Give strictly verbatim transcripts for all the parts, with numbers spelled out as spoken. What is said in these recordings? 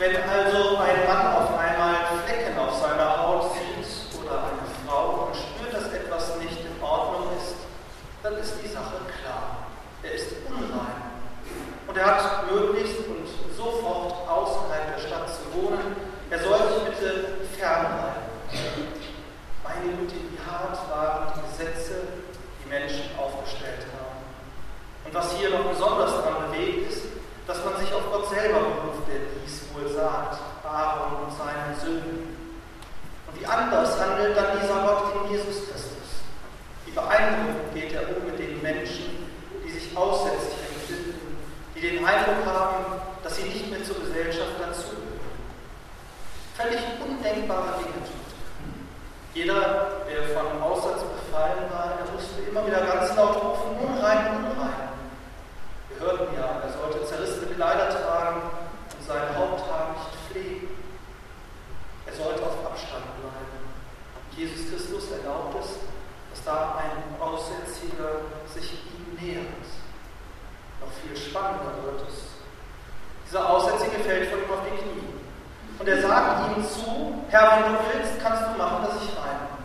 Wenn also ein Mann auf einmal Flecken auf seiner Haut sieht oder eine Frau und spürt, dass etwas nicht in Ordnung ist, dann ist die Sache klar. Er ist unrein. Und er hat möglichst und sofort außerhalb der Stadt zu wohnen. Er soll sich bitte fernhalten. Meine Güte, wie hart waren die Gesetze, die Menschen aufgestellt haben. Und was hier noch besonders daran bewegt ist, dass man sich auf Gott selber beruft, der dies wohl sagt, Aaron und seinen Söhnen. Und wie anders handelt dann dieser Gott in Jesus Christus. Wie beeindruckend geht er um mit den Menschen, die sich aussätzlich empfinden, die den Eindruck haben, dass sie nicht mehr zur Gesellschaft dazugehören. Völlig undenkbare Dinge tut. Jeder, der von Aussatz befallen war, der musste immer wieder ganz laut rufen, unrein, unrein. Wir hörten ja, er sollte zerrissene Kleider tragen und sein Haupthaar nicht pflegen. Er sollte auf Abstand bleiben. Jesus Christus erlaubt es, dass da ein Aussätziger sich ihm nähert. Noch viel spannender wird es. Dieser Aussätzige fällt vor ihm auf die Knie. Und er sagt ihm zu, Herr, wenn du willst, kannst du machen, dass ich rein bin.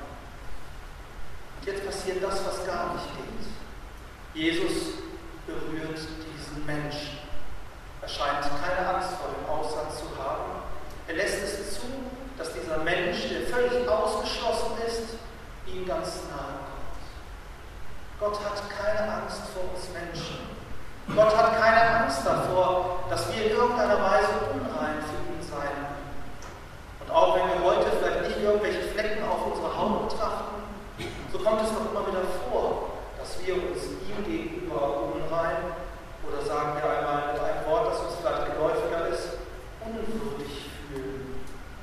Und jetzt passiert das, was gar nicht geht. Jesus berührt diesen Menschen. Er scheint keine Angst vor dem Aussatz zu haben. Er lässt es zu, dass dieser Mensch, der völlig ausgeschlossen ist, ihm ganz nahe kommt. Gott hat keine Angst vor uns Menschen. Gott hat keine Angst davor, dass wir in irgendeiner Weise unrein für ihn sein. Und auch wenn wir heute vielleicht nicht irgendwelche Flecken auf unserer Haut betrachten, so kommt es doch immer wieder vor, dass wir uns ihm gegenüber unrein, oder sagen wir einmal mit einem Wort, das uns vielleicht geläufiger ist, unwürdig fühlen.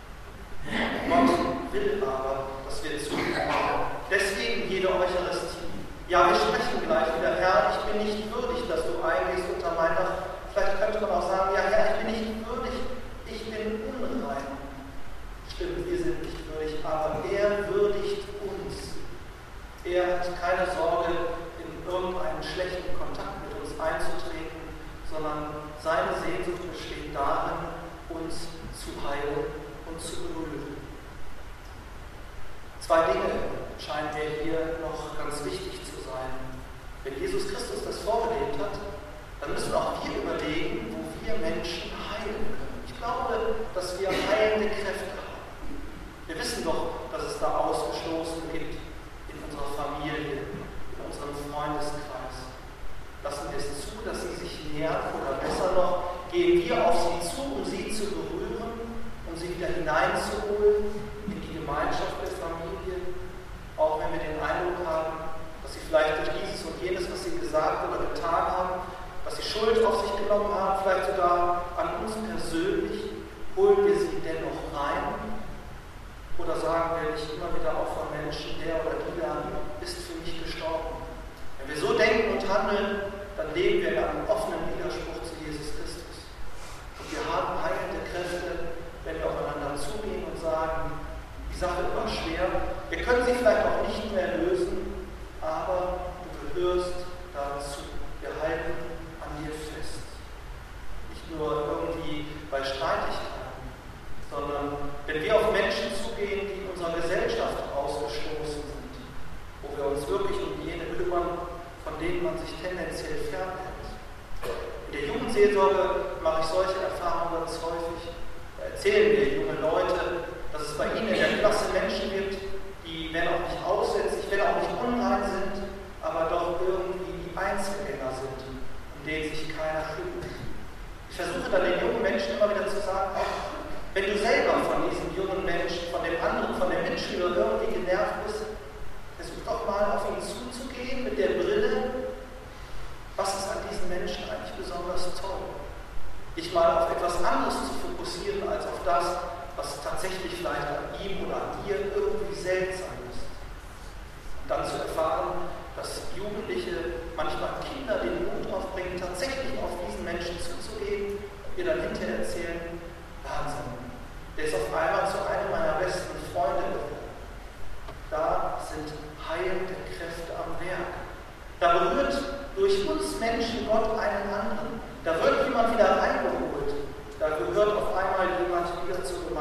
Gott will aber, dass wir zugeben. Deswegen jede Eucharistie. Ja, wir sprechen gleich wieder, Herr, ich bin nicht würdig, dass du eingehst unter mein Dach. Vielleicht könnte man auch sagen, ja Herr, ich bin nicht würdig, ich bin unrein. Stimmt, wir sind nicht würdig, aber er würdigt uns. Er hat keine Sorge, in irgendeinen schlechten Kontakt mit uns einzutreten, sondern seine Sehnsucht besteht darin, uns zu heilen und zu berühren. Zwei Dinge scheinen mir hier noch ganz wichtig zu sein. Wenn Jesus Christus das vorgelebt hat, dann müssen auch wir überlegen, wo wir Menschen heilen können. Ich glaube, dass wir heilende Kräfte haben. Wir wissen doch, dass es da Ausgestoßene gibt in unserer Familie, in unserem Freundeskreis. Lassen wir es zu, dass sie sich nähern, oder besser noch, gehen wir auf sie zu, um sie zu berühren, um sie wieder hineinzuholen in die Gemeinschaft der Familie, auch wenn wir den Eindruck haben, dass sie vielleicht durch dieses und jenes, was sie gesagt oder getan haben, dass sie Schuld auf sich genommen haben, vielleicht sogar an uns persönlich, holen wir sie dennoch rein. Oder sagen wir nicht immer wieder auch von Menschen, der oder die da ist für mich gestorben. Wenn wir so denken und handeln, dann leben wir in einem offenen Widerspruch zu Jesus Christus. Und wir haben heilende Kräfte, wenn wir aufeinander zugehen und sagen, die Sache war schwer, wir können sie vielleicht auch nicht mehr lösen, aber du gehörst dazu. Wir halten an dir fest. Nicht nur irgendwie bei Streitigkeiten, sondern wenn wir auf Menschen zugehen, die in unserer Gesellschaft ausgestoßen sind, wo wir uns wirklich um jene kümmern, von denen man sich tendenziell fernhält. In der Jugendseelsorge mache ich solche Erfahrungen ganz häufig. Da erzählen mir junge Leute, dass es bei ihnen in der Klasse Menschen gibt, die, wenn auch nicht aussätzlich, wenn auch nicht unrein sind, aber doch irgendwie die Einzelgänger sind, um denen sich keiner kümmert. Ich versuche dann den jungen Menschen immer wieder zu sagen, auch wenn du selber von diesem jungen Menschen, von dem anderen, von dem Mitschüler irgendwie genervt bist, versuch doch mal auf ihn zuzugehen mit der Brille, was ist an diesen Menschen eigentlich besonders toll? Dich mal auf etwas anderes zu fokussieren, als auf das, was tatsächlich vielleicht an ihm oder an dir irgendwie seltsam ist. Und dann zu erfahren, dass Jugendliche, manchmal Kinder, den Mut aufbringen, tatsächlich auf diesen Menschen zuzugehen und ihr dann hinterher erzählen, Wahnsinn. Der ist auf einmal zu einem meiner besten Freunde geworden. Da sind heilende Kräfte am Werk. Da berührt durch uns Menschen Gott einen anderen. Da wird jemand wieder reingeholt. Da gehört auf einmal jemand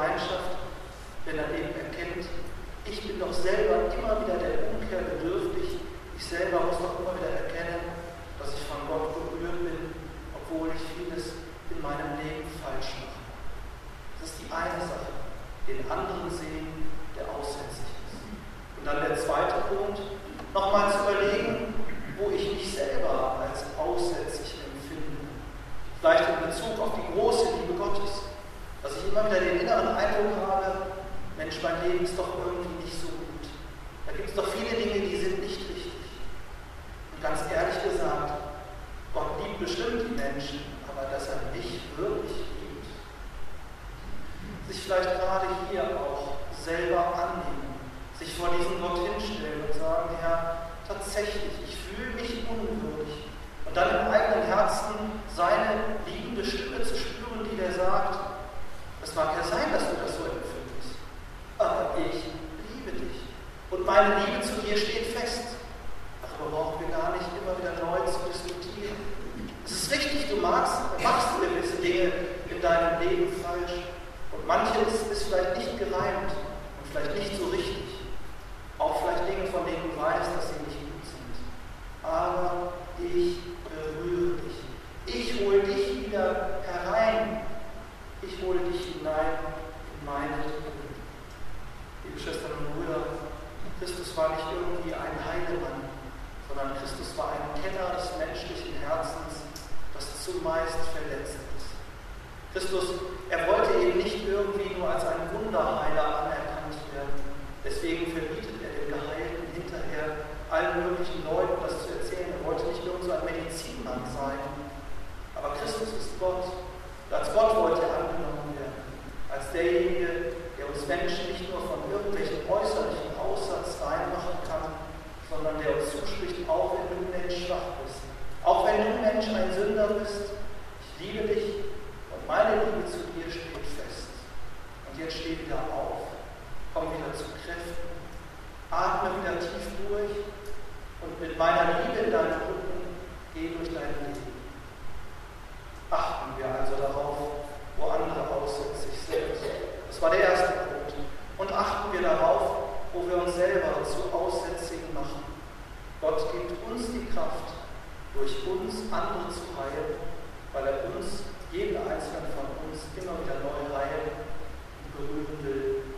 Gemeinschaft, wenn er eben erkennt, ich bin doch selber immer wieder der Umkehr bedürftig, ich selber muss doch immer wieder erkennen, dass ich von Gott berührt bin, obwohl ich vieles in meinem Leben falsch mache. Das ist die eine Sache, den anderen sehen, der aussätzlich ist. Und dann der zweite Punkt, nochmal zu überlegen, wo ich mich selber als aussätzlich empfinde. Vielleicht in Bezug auf die große Liebe Gottes, dass ich immer wieder den inneren Eindruck habe, Mensch, mein Leben ist doch irgendwie nicht so gut. Da gibt es doch viele Dinge, die sind nicht richtig. Und ganz ehrlich gesagt, Gott liebt bestimmt die Menschen, aber dass er mich wirklich liebt. Sich vielleicht gerade hier auch selber annehmen, sich vor diesen Gott hinstellen und sagen, Herr, tatsächlich, ich fühle mich unwürdig. Und dann im eigenen Herzen seine liebende Stimme zu spüren, die dir sagt, es mag ja sein, dass du das so empfindest, aber ich liebe dich. Und meine Liebe zu dir steht fest. Darüber brauchen wir gar nicht immer wieder neu zu diskutieren. Es ist richtig, du magst, machst gewisse Dinge in deinem Leben falsch. Und manches ist vielleicht nicht gereimt und vielleicht nicht so richtig. Auch vielleicht Dinge, von denen du weißt, dass sie nicht gut sind. Aber ich berühre dich. Ich hole dich wieder herein. Ich hole dich hinein in meine Liebe. Liebe Schwestern und Brüder, Christus war nicht irgendwie ein Heilemann, sondern Christus war ein Kenner des menschlichen Herzens, das zumeist verletzt ist. Christus, er wollte eben nicht irgendwie nur als ein Wunderheiler anerkannt werden. Deswegen verbietet er den Geheilten hinterher allen möglichen Leuten das zu erzählen. Er wollte nicht nur so ein Medizinmann sein. Aber Christus ist Gott. Und als Gott wollte er angenommen werden. Als derjenige, der uns Menschen nicht nur von irgendwelchen äußerlichen Aussatz reinmachen kann, sondern der uns zuspricht, auch wenn du Mensch schwach bist. Auch wenn du Mensch ein Sünder bist. Ich liebe dich und meine Liebe zu dir steht fest. Und jetzt steh wieder auf. Komm wieder zu Kräften. Atme wieder tief durch. Und mit meiner Liebe in deinem Rücken geh durch dein Leben. Achten wir also darauf, wo andere aussätzlich sind. Das war der erste Punkt. Und achten wir darauf, wo wir uns selber zu Aussätzigen machen. Gott gibt uns die Kraft, durch uns andere zu heilen, weil er uns, jeden einzelnen von uns, immer wieder neu heilen und berühren will.